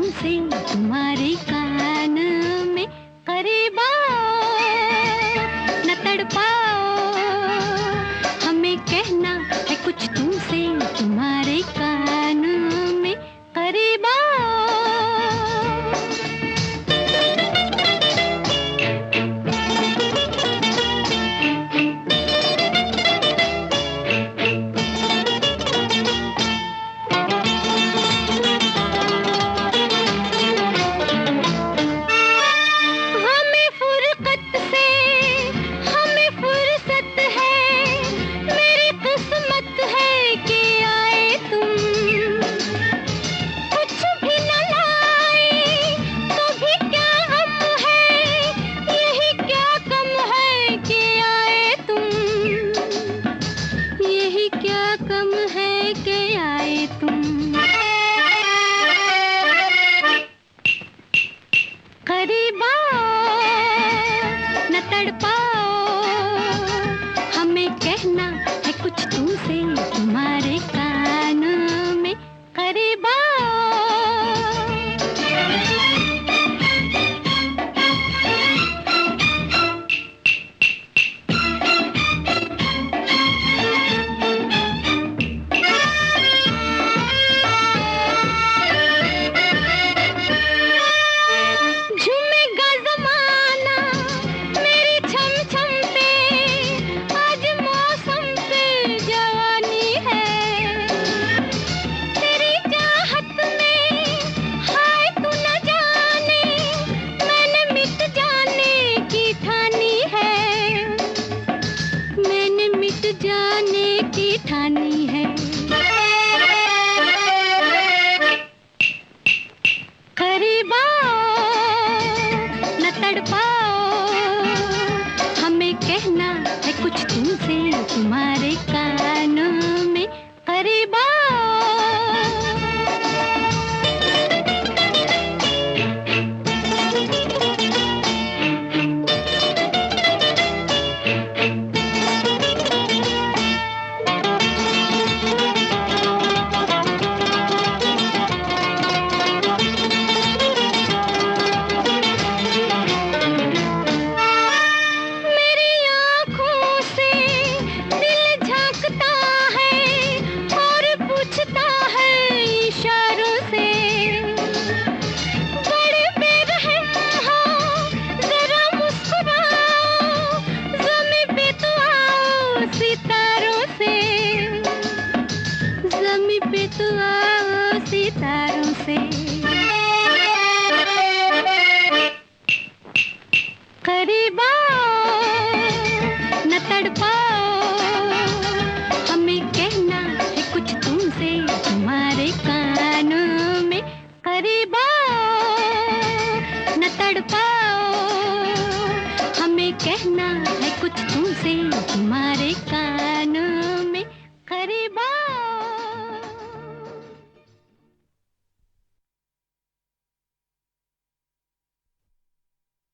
तुमसे तुम्हारे कान में करीब आओ, न तड़पाओ, हमें कहना है कुछ तुमसे तुम्हारे कान में करीब आओ। करीब आओ, न तड़पाओ, हमें कहना है कुछ तुमसे तुम्हारे कान में करीब आओ। जाने की ठानी है, करीब आओ, न तड़पाओ, हमें कहना है कुछ तुमसे तुम्हारे कान में करीब आओ। पे तू आओ सितारों से, करीब आओ, न तड़पाओ, हमें कहना है कुछ तुमसे तुम्हारे कान में करीब आओ, न तड़पाओ, हमें कहना है कुछ तुमसे तुम्हारे कान